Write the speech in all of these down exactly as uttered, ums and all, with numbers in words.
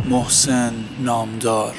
محسن نامدار.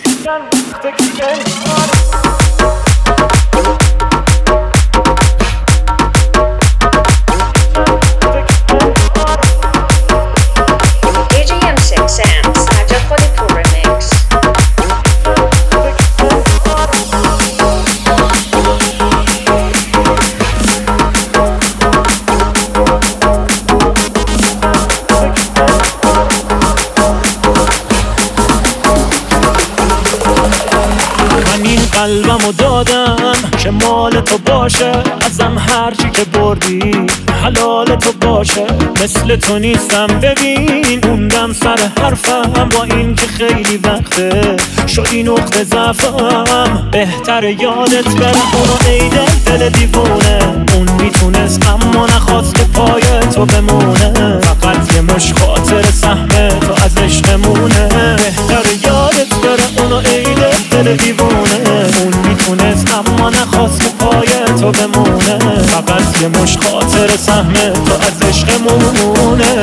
قلبمو دادم که مال تو باشه، ازم هرچی که بردی حلال تو باشه. مثل تو نیستم ببین، موندم سر حرفم با این که خیلی وقته شدی نقطه ضعفم. بهتر یادت بره اونو ای دل دل دیوونه، اون میتونست اما نخواست که پای تو بمونه. فقط یه مش خاطر سهم تو از عشقمونه. بهتر یادت بره اونو ای دل دل دیوونه، اون میتونست اما نخواست که پای تو بمونه. فقط یه مش خاطر سهم تو از عشقمونه.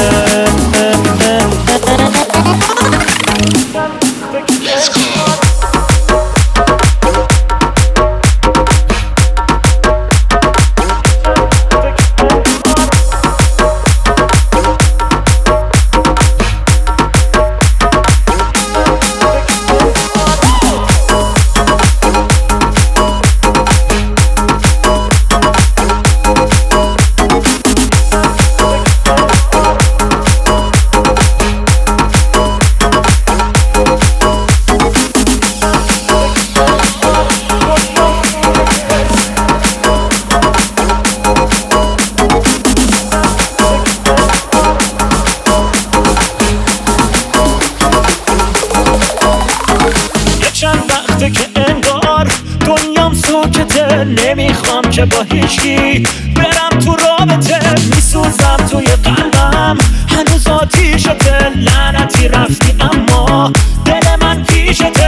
چند وقته که انگار دنیام ساکته، نمیخوام که با هیچکی برم تو رابطه. میسوزم توی قلبم هنوز آتیشته، لعنتی رفتی اما دل من پیشته.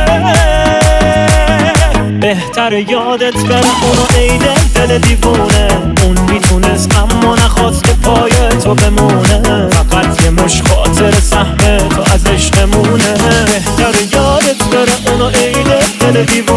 بهتر یادت بره اونو ای دل دل دیوونه، اون میتونست اما نخواست که پای تو بمونه. فقط یه مش خاطر سهم تو از عشقمونه. بهتر یادت بره اونو ای دل دل دیوونه.